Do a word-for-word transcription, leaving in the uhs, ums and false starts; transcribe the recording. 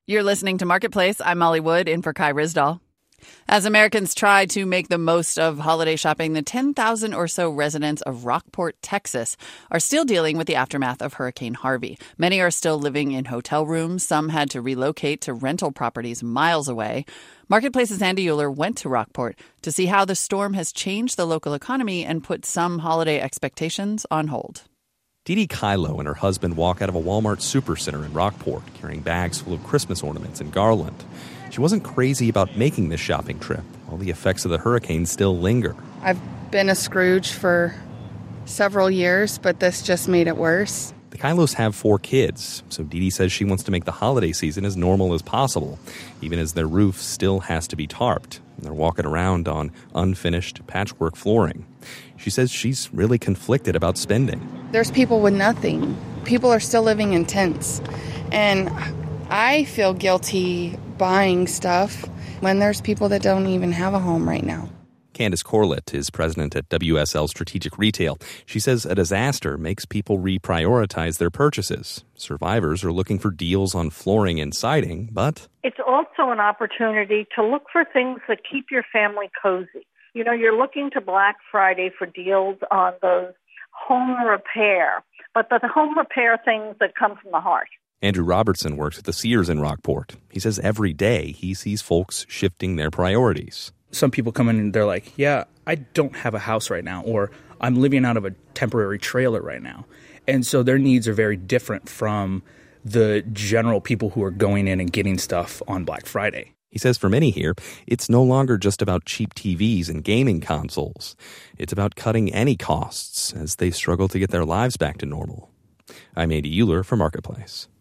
You're listening to Marketplace. I'm Molly Wood, in for Kai Risdahl. As Americans try to make the most of holiday shopping, the ten thousand or so residents of Rockport, Texas, are still dealing with the aftermath of Hurricane Harvey. Many are still living in hotel rooms. Some had to relocate to rental properties miles away. Marketplace's Andy Euler went to Rockport to see how the storm has changed the local economy and put some holiday expectations on hold. Dee Dee Kylo and her husband walk out of a Walmart supercenter in Rockport, carrying bags full of Christmas ornaments and garland. She wasn't crazy about making this shopping trip, while the effects of the hurricane still linger. I've been a Scrooge for several years, but this just made it worse. The Kylos have four kids, so Dee Dee says she wants to make the holiday season as normal as possible, even as their roof still has to be tarped. And they're walking around on unfinished patchwork flooring. She says she's really conflicted about spending. There's people with nothing. People are still living in tents. And I feel guilty buying stuff when there's people that don't even have a home right now. Candace Corlett is president at W S L Strategic Retail. She says a disaster makes people reprioritize their purchases. Survivors are looking for deals on flooring and siding, but it's also an opportunity to look for things that keep your family cozy. You know, you're looking to Black Friday for deals on those home repair, but the home repair things that come from the heart. Andrew Robertson works at the Sears in Rockport. He says every day he sees folks shifting their priorities. Some people come in and they're like, yeah, I don't have a house right now, or I'm living out of a temporary trailer right now. And so their needs are very different from the general people who are going in and getting stuff on Black Friday. He says for many here, it's no longer just about cheap T Vs and gaming consoles. It's about cutting any costs as they struggle to get their lives back to normal. I'm Andy Euler for Marketplace.